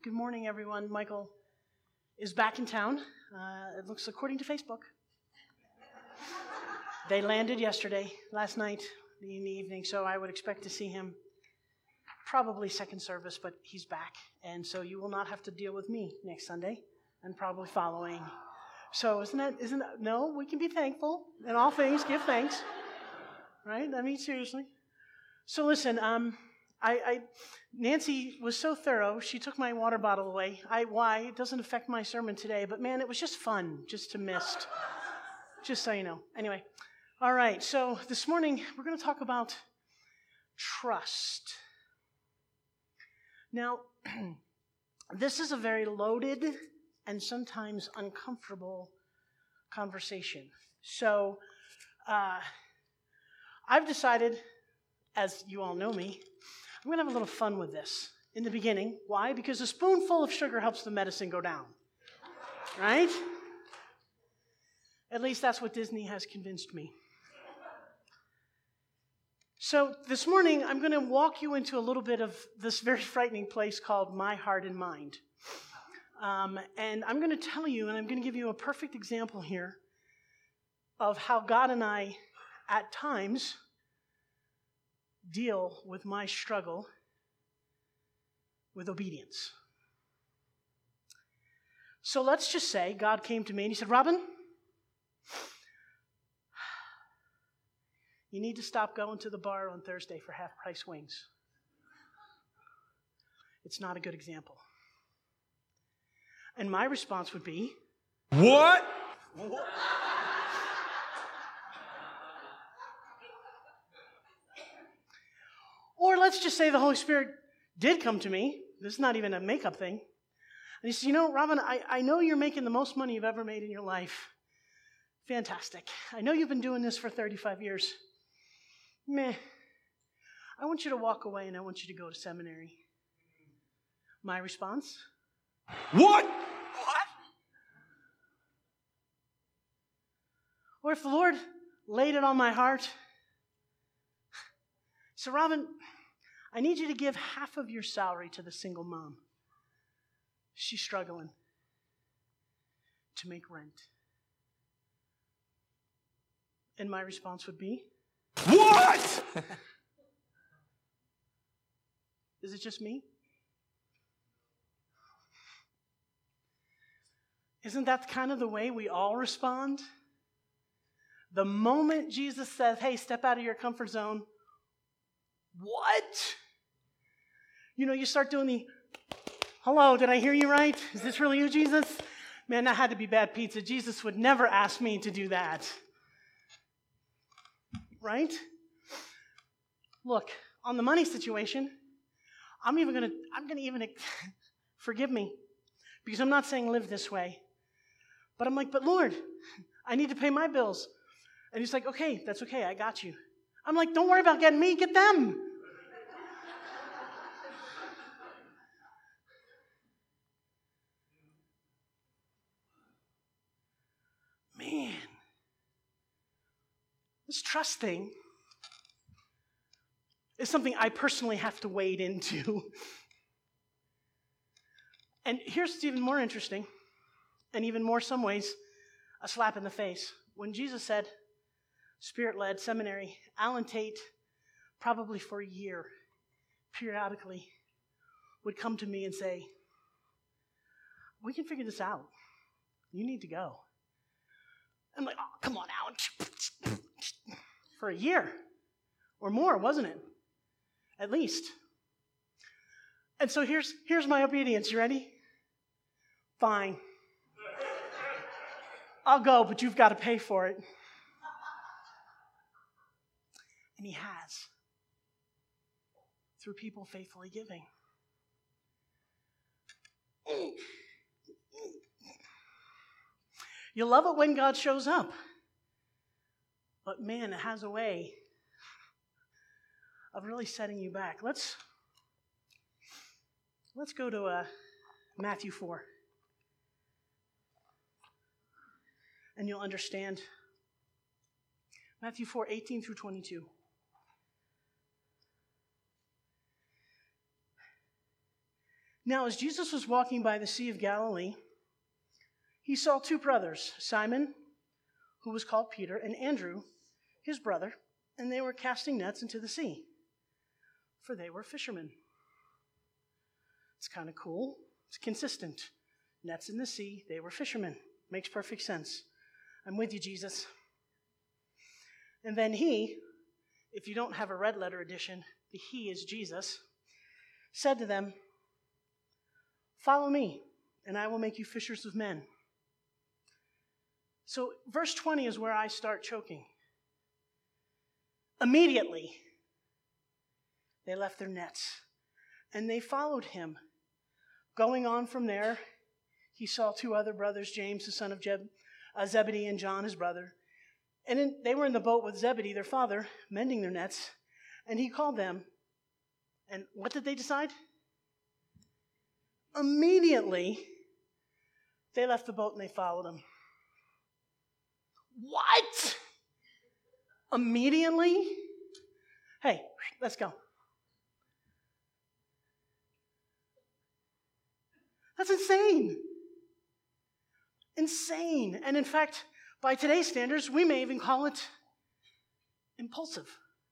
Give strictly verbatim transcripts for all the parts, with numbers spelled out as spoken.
Good morning, everyone. Michael is back in town. Uh, it looks according to Facebook. They landed yesterday, last night, in the evening, so I would expect to see him probably second service, but he's back. And so you will not have to deal with me next Sunday and probably following. So isn't that, isn't that, no, we can be thankful. In all things, give thanks. Right? I mean, seriously. So listen, um, I, I, Nancy was so thorough, she took my water bottle away. I, why? It doesn't affect my sermon today, but man, it was just fun just to miss. Just so you know. Anyway, all right, so this morning we're going to talk about trust. Now, this is a very loaded and sometimes uncomfortable conversation. So, uh, I've decided, as you all know me, I'm going to have a little fun with this in the beginning. Why? Because a spoonful of sugar helps the medicine go down. Right? At least that's what Disney has convinced me. So this morning, I'm going to walk you into a little bit of this very frightening place called my heart and mind. Um, and I'm going to tell you, and I'm going to give you a perfect example here of how God and I, at times, deal with my struggle with obedience. So let's just say God came to me and he said, Robin, you need to stop going to the bar on Thursday for half-price wings. It's not a good example. And my response would be, What? What? Or let's just say the Holy Spirit did come to me. This is not even a makeup thing. And he says, you know, Robin, I, I know you're making the most money you've ever made in your life. Fantastic. I know you've been doing this for thirty-five years. Meh. I want you to walk away and I want you to go to seminary. My response? What? What? Or if the Lord laid it on my heart, so Robin, I need you to give half of your salary to the single mom. She's struggling to make rent. And my response would be, What? Is it just me? Isn't that kind of the way we all respond? The moment Jesus says, hey, step out of your comfort zone, what? You know, you start doing the, hello, did I hear you right? Is this really you, Jesus? Man, that had to be bad pizza. Jesus would never ask me to do that. Right? Look, on the money situation, I'm even going to, I'm going to even, forgive me, because I'm not saying live this way. But I'm like, but Lord, I need to pay my bills. And he's like, okay, that's okay, I got you. I'm like, don't worry about getting me, get them. Man, this trust thing is something I personally have to wade into. And here's what's even more interesting, and even more some ways, a slap in the face. When Jesus said, Spirit-led seminary, Alan Tate, probably for a year, periodically, would come to me and say, we can figure this out. You need to go. I'm like, oh, come on, Alan. For a year or more, wasn't it? At least. And so here's, here's my obedience. You ready? Fine. I'll go, but you've got to pay for it. And he has. Through people faithfully giving. You love it when God shows up. But man, it has a way of really setting you back. Let's, let's go to uh, Matthew four. And you'll understand. Matthew four, eighteen through twenty-two. Now, as Jesus was walking by the Sea of Galilee, he saw two brothers, Simon, who was called Peter, and Andrew, his brother, and they were casting nets into the sea, for they were fishermen. It's kind of cool. It's consistent. Nets in the sea, they were fishermen. Makes perfect sense. I'm with you, Jesus. And then he, if you don't have a red letter edition, the he is Jesus, said to them, "Follow me, and I will make you fishers of men." So verse twenty is where I start choking. Immediately, they left their nets, and they followed him. Going on from there, he saw two other brothers, James, the son of Jeb, uh, Zebedee, and John, his brother. And in, they were in the boat with Zebedee, their father, mending their nets. And he called them. And what did they decide? Immediately, they left the boat and they followed him. What? Immediately? Hey, let's go. That's insane. Insane. And in fact, by today's standards, we may even call it impulsive.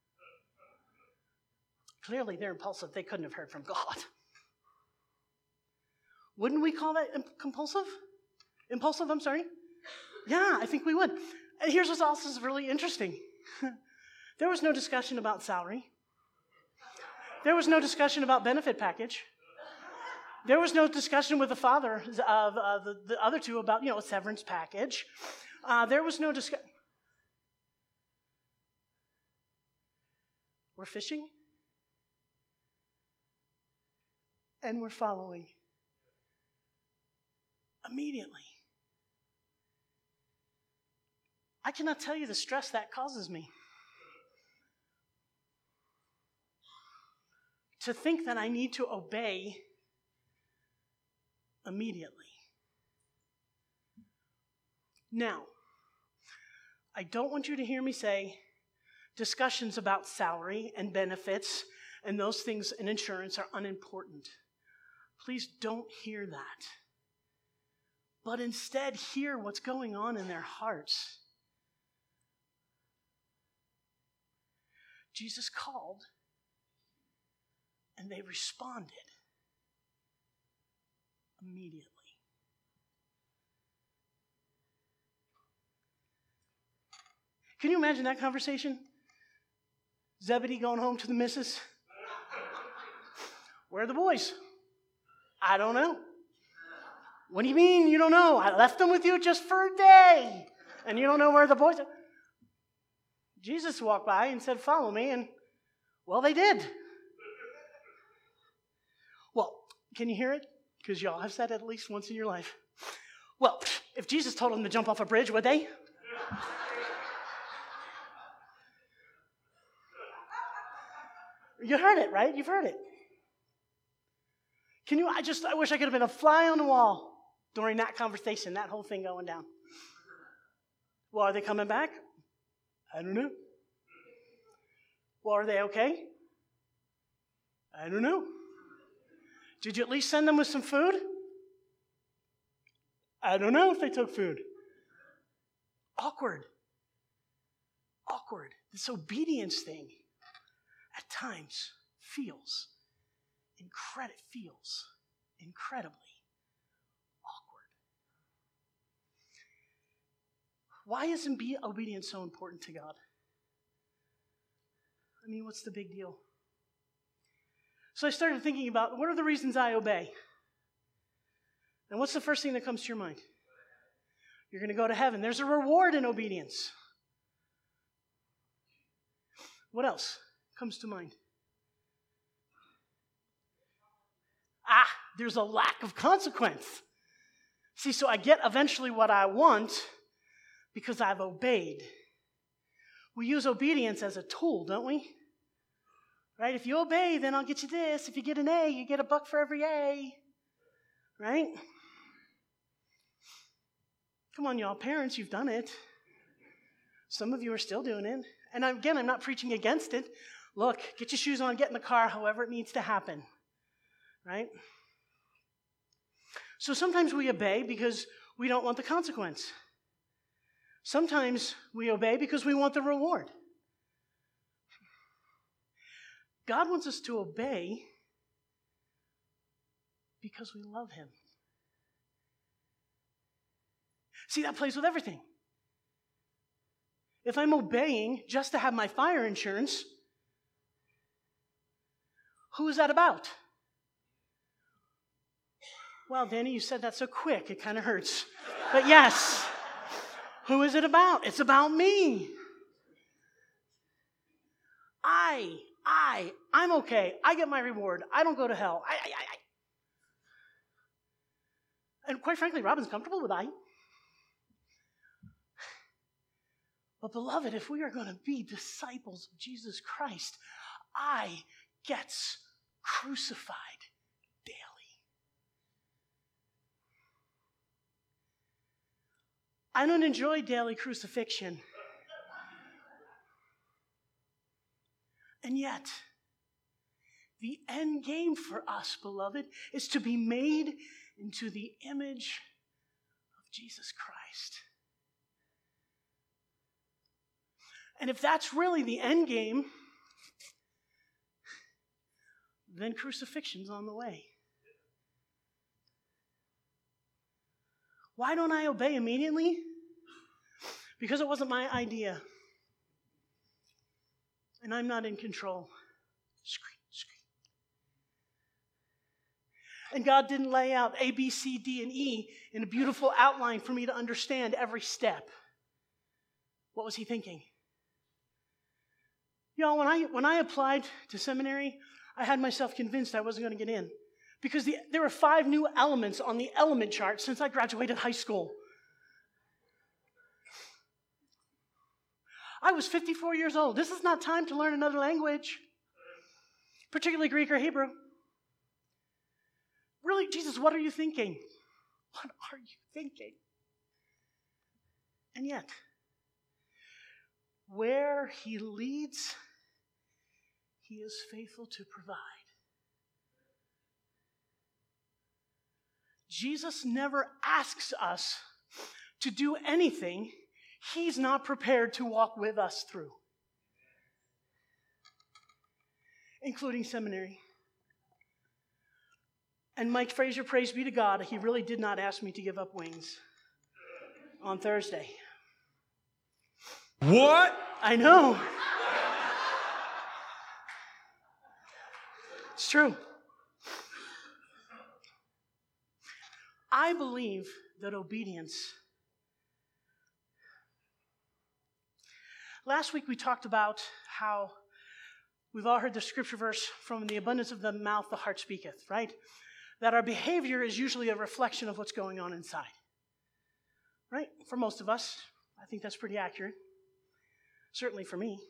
Clearly, they're impulsive. They couldn't have heard from God. Wouldn't we call that imp- compulsive? Impulsive, I'm sorry? Yeah, I think we would. And here's what's also really interesting. There was no discussion about salary. There was no discussion about benefit package. There was no discussion with the father of uh, the, the other two about, you know, a severance package. Uh, there was no discussion. We're fishing, and we're following immediately. I cannot tell you the stress that causes me. To think that I need to obey immediately. Now, I don't want you to hear me say discussions about salary and benefits and those things and insurance are unimportant. Please don't hear that. But instead, hear what's going on in their hearts. Jesus called, and they responded immediately. Can you imagine that conversation? Zebedee going home to the missus. Where are the boys? I don't know. What do you mean you don't know? I left them with you just for a day. And you don't know where the boys are? Jesus walked by and said, "Follow me." And, well, they did. Well, can you hear it? Because y'all have said it at least once in your life. Well, if Jesus told them to jump off a bridge, would they? You heard it, right? You've heard it. Can you, I just, I wish I could have been a fly on the wall during that conversation, that whole thing going down. Well, are they coming back? I don't know. Well, are they okay? I don't know. Did you at least send them with some food? I don't know if they took food. Awkward. Awkward. This obedience thing at times feels incredible, feels incredibly awkward. Why isn't be obedience so important to God? I mean, what's the big deal? So I started thinking about what are the reasons I obey? And what's the first thing that comes to your mind? You're going to go to heaven. There's a reward in obedience. What else comes to mind? Ah, there's a lack of consequence. See, so I get eventually what I want because I've obeyed. We use obedience as a tool, don't we? Right? If you obey, then I'll get you this. If you get an A, you get a buck for every A. Right? Come on, y'all. Parents, you've done it. Some of you are still doing it. And again, I'm not preaching against it. Look, get your shoes on, get in the car, however it needs to happen. Right? So sometimes we obey because we don't want the consequence. Sometimes we obey because we want the reward. God wants us to obey because we love him. See, that plays with everything. If I'm obeying just to have my fire insurance, who is that about? Well, Danny, you said that so quick, it kind of hurts. But yes, who is it about? It's about me. I, I, I'm okay. I get my reward. I don't go to hell. I, I, I, I. And quite frankly, Robin's comfortable with I. But beloved, if we are going to be disciples of Jesus Christ, I gets crucified daily. I don't enjoy daily crucifixion. And yet, the end game for us, beloved, is to be made into the image of Jesus Christ. And if that's really the end game, then crucifixion's on the way. Why don't I obey immediately? Because it wasn't my idea. And I'm not in control. Scream, scream. And God didn't lay out A, B, C, D, and E in a beautiful outline for me to understand every step. What was he thinking? Y'all, when I when I applied to seminary, I had myself convinced I wasn't going to get in. Because the, there were five new elements on the element chart since I graduated high school. I was fifty-four years old. This is not time to learn another language, particularly Greek or Hebrew. Really, Jesus, what are you thinking? What are you thinking? And yet, where he leads, he is faithful to provide. Jesus never asks us to do anything he's not prepared to walk with us through, including seminary. And Mike Frazier, praise be to God, he really did not ask me to give up wings on Thursday. What? I know. It's true. I believe that obedience. Last week we talked about how we've all heard the scripture verse, from the abundance of the mouth the heart speaketh, right? That our behavior is usually a reflection of what's going on inside. Right? For most of us, I think that's pretty accurate. Certainly for me.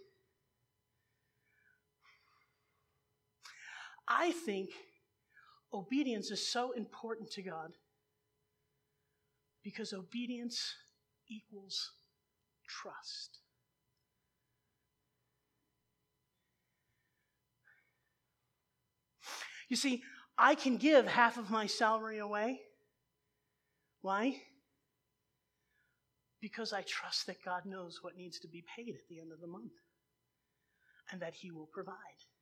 I think obedience is so important to God because obedience equals trust. You see, I can give half of my salary away. Why? Because I trust that God knows what needs to be paid at the end of the month and that he will provide.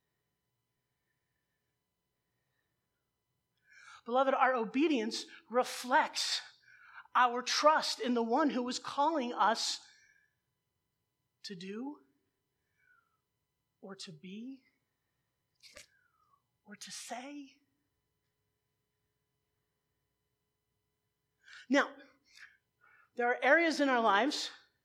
Beloved, our obedience reflects our trust in the one who is calling us to do or to be or to say. Now, there are areas in our lives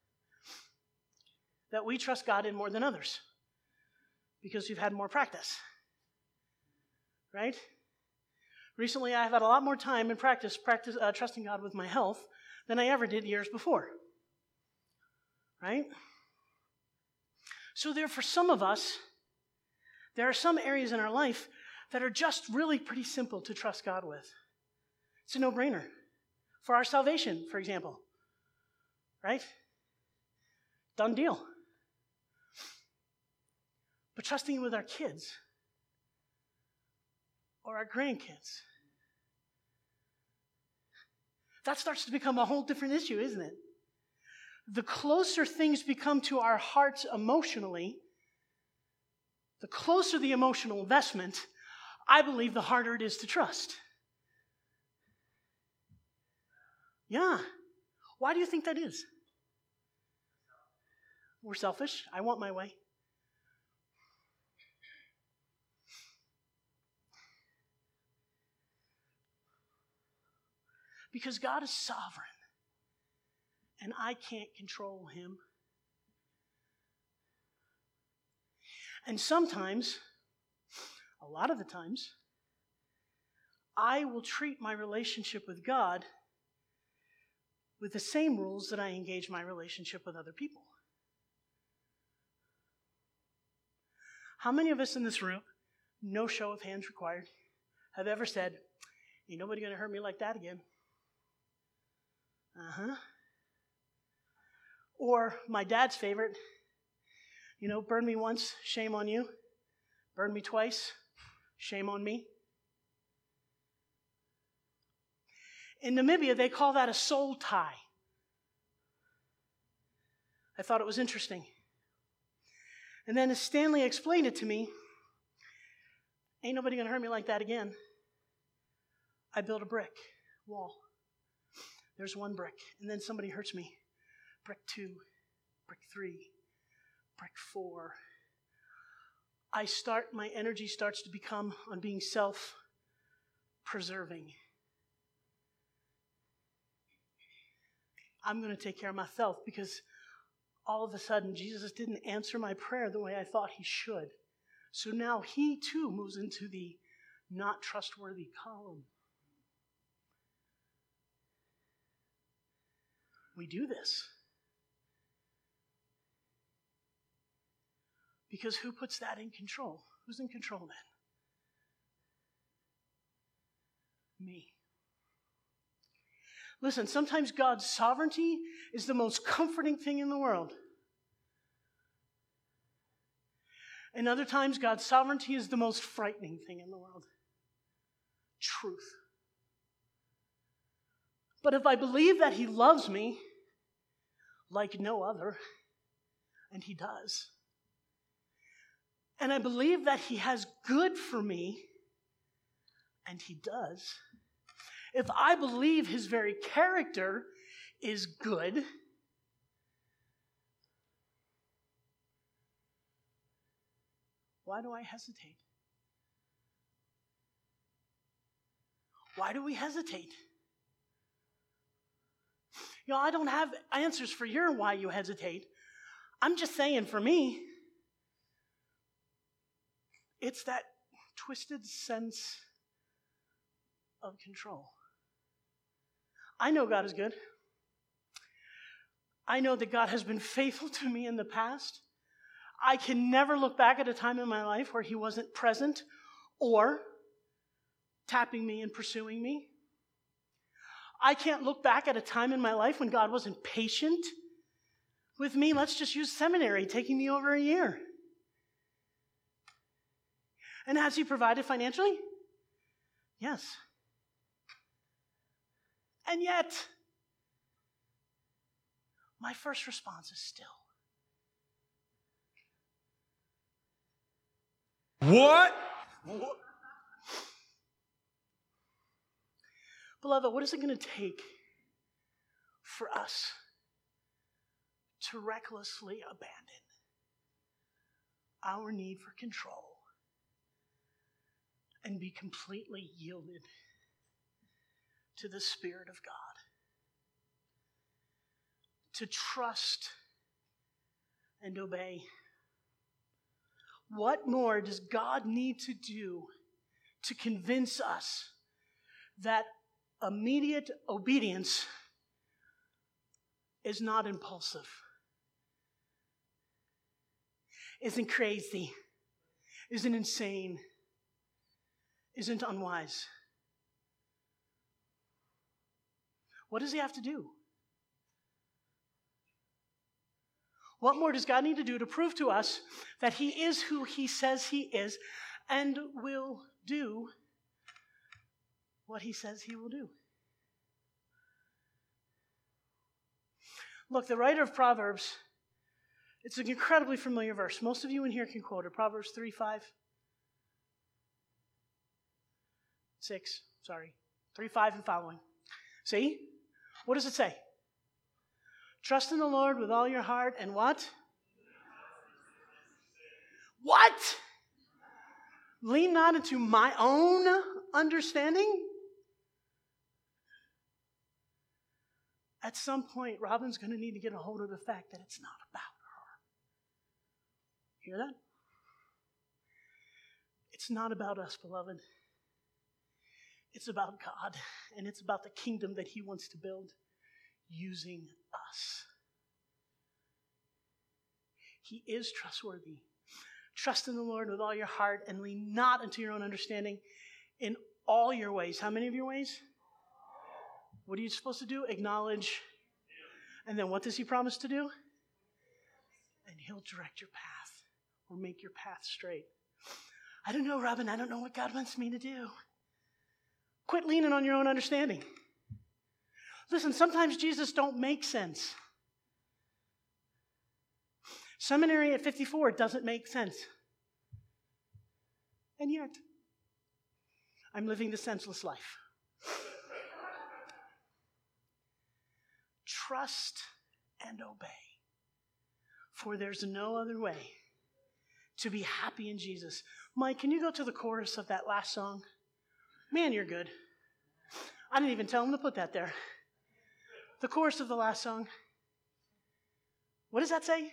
that we trust God in more than others because we've had more practice, right? Recently, I've had a lot more time in practice, practice uh, trusting God with my health than I ever did years before, right? So there, for some of us, there are some areas in our life that are just really pretty simple to trust God with. It's a no-brainer. For our salvation, for example, right? Done deal. But trusting with our kids or our grandkids that starts to become a whole different issue, isn't it? The closer things become to our hearts emotionally, the closer the emotional investment, I believe the harder it is to trust. Yeah. Why do you think that is? We're selfish. I want my way. Because God is sovereign, and I can't control him. And sometimes, a lot of the times, I will treat my relationship with God with the same rules that I engage my relationship with other people. How many of us in this room, no show of hands required, have ever said, ain't nobody going to hurt me like that again? Uh-huh. Or my dad's favorite, you know, burn me once, shame on you. Burn me twice, shame on me. In Namibia, they call that a soul tie. I thought it was interesting. And then as Stanley explained it to me, ain't nobody going to hurt me like that again. I built a brick wall. There's one brick. And then somebody hurts me. Brick two, brick three, brick four. I start, my energy starts to become on being self-preserving. I'm going to take care of myself because all of a sudden Jesus didn't answer my prayer the way I thought he should. So now he too moves into the not trustworthy column. We do this. Because who puts that in control? Who's in control then? Me. Listen, sometimes God's sovereignty is the most comforting thing in the world. And other times, God's sovereignty is the most frightening thing in the world. Truth. But if I believe that he loves me like no other, and he does, and I believe that he has good for me, and he does, if I believe his very character is good, why do I hesitate? Why do we hesitate? You know, I don't have answers for your why you hesitate. I'm just saying for me, it's that twisted sense of control. I know God is good. I know that God has been faithful to me in the past. I can never look back at a time in my life where he wasn't present or tapping me and pursuing me. I can't look back at a time in my life when God wasn't patient with me. Let's just use seminary, taking me over a year. And has he provided financially? Yes. And yet, my first response is still. What? What? Beloved, what is it going to take for us to recklessly abandon our need for control and be completely yielded to the Spirit of God? To trust and obey. What more does God need to do to convince us that immediate obedience is not impulsive, isn't crazy, isn't insane, isn't unwise? What does he have to do? What more does God need to do to prove to us that he is who he says he is and will do what he says he will do? Look, the writer of Proverbs, it's an incredibly familiar verse. Most of you in here can quote it. Proverbs three, five, six, sorry. three, five and following. See? What does it say? Trust in the Lord with all your heart and what? What? Lean not into my own understanding? At some point, Robin's going to need to get a hold of the fact that it's not about her. Hear that? It's not about us, beloved. It's about God, and it's about the kingdom that he wants to build using us. He is trustworthy. Trust in the Lord with all your heart and lean not into your own understanding in all your ways. How many of your ways? What are you supposed to do? Acknowledge. And then what does he promise to do? And he'll direct your path or make your path straight. I don't know, Robin. I don't know what God wants me to do. Quit leaning on your own understanding. Listen, sometimes Jesus don't make sense. Seminary at fifty-four doesn't make sense. And yet, I'm living the senseless life. Trust and obey. For there's no other way to be happy in Jesus. Mike, can you go to the chorus of that last song? Man, you're good. I didn't even tell him to put that there. The chorus of the last song. What does that say?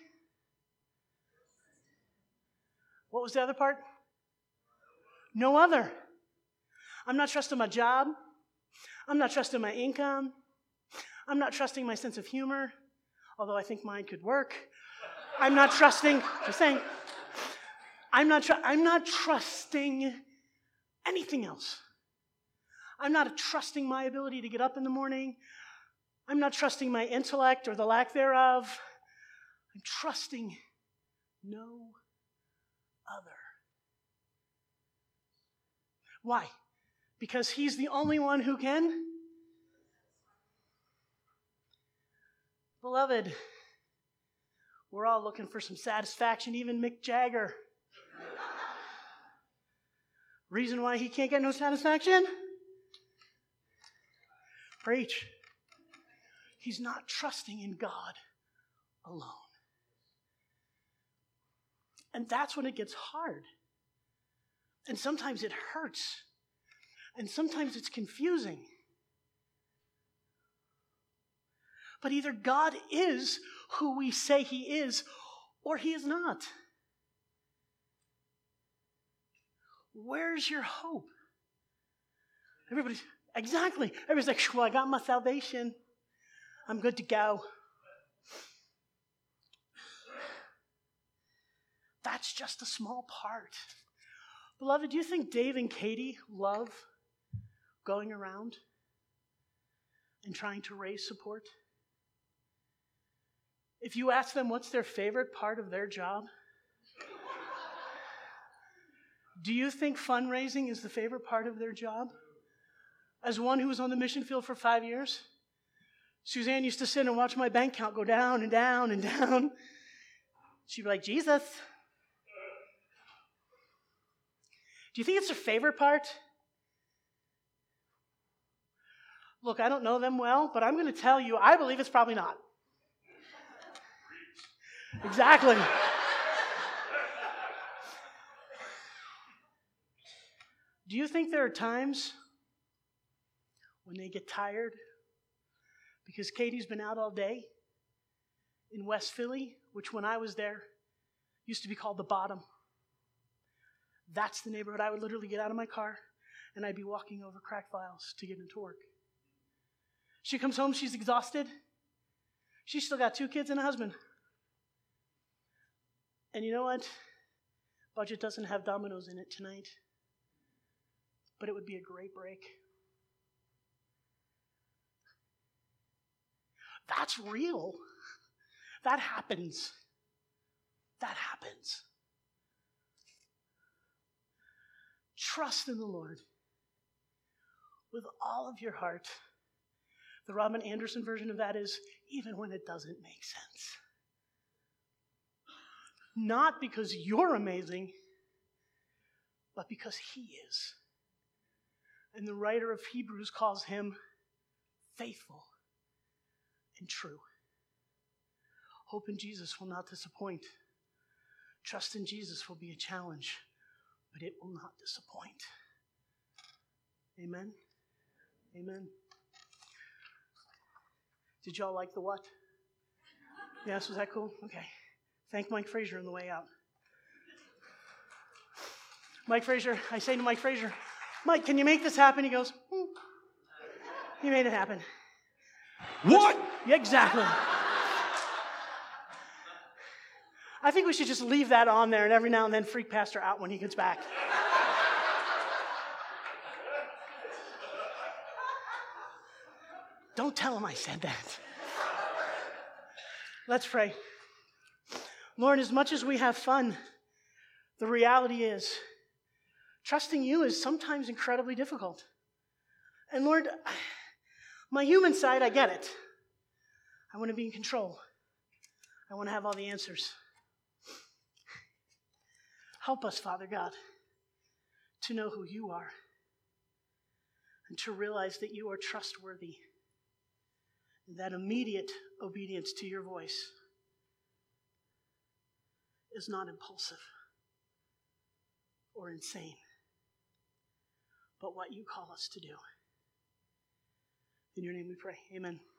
What was the other part? No other. I'm not trusting my job. I'm not trusting my income. I'm not trusting my sense of humor, although I think mine could work. I'm not trusting, just saying, I'm not, tr- I'm not trusting anything else. I'm not trusting my ability to get up in the morning. I'm not trusting my intellect or the lack thereof. I'm trusting no other. Why? Because he's the only one who can. Beloved, we're all looking for some satisfaction, even Mick Jagger. Reason why he can't get no satisfaction? Preach. He's not trusting in God alone. And that's when it gets hard. And sometimes it hurts. And sometimes it's confusing. But either God is who we say he is, or he is not. Where's your hope? Everybody's, exactly. Everybody's like, well, I got my salvation. I'm good to go. That's just a small part. Beloved, do you think Dave and Katie love going around and trying to raise support? If you ask them what's their favorite part of their job, do you think fundraising is the favorite part of their job? As one who was on the mission field for five years, Suzanne used to sit and watch my bank account go down and down and down. She'd be like, Jesus. Do you think it's their favorite part? Look, I don't know them well, but I'm going to tell you, I believe it's probably not. Exactly. Do you think there are times when they get tired because Katie's been out all day in West Philly, which when I was there used to be called the Bottom? That's the neighborhood. I would literally get out of my car and I'd be walking over crack vials to get into work. She comes home, she's exhausted. She's still got two kids and a husband. And you know what? Budget doesn't have Domino's in it tonight, but it would be a great break. That's real. That happens. That happens. Trust in the Lord with all of your heart. The Robin Anderson version of that is, even when it doesn't make sense. Not because you're amazing, but because he is. And the writer of Hebrews calls him faithful and true. Hope in Jesus will not disappoint. Trust in Jesus will be a challenge, but it will not disappoint. Amen? Amen. Did y'all like the what? Yes, was that cool? Okay. Thank Mike Frazier on the way out. Mike Frazier, I say to Mike Frazier, Mike, can you make this happen? He goes, hmm. He made it happen. What? Yeah, exactly. I think we should just leave that on there and every now and then freak Pastor out when he gets back. Don't tell him I said that. Let's pray. Lord, as much as we have fun, the reality is trusting you is sometimes incredibly difficult. And Lord, my human side, I get it. I want to be in control. I want to have all the answers. Help us, Father God, to know who you are and to realize that you are trustworthy. That immediate obedience to your voice is not impulsive or insane, but what you call us to do. In your name we pray. Amen.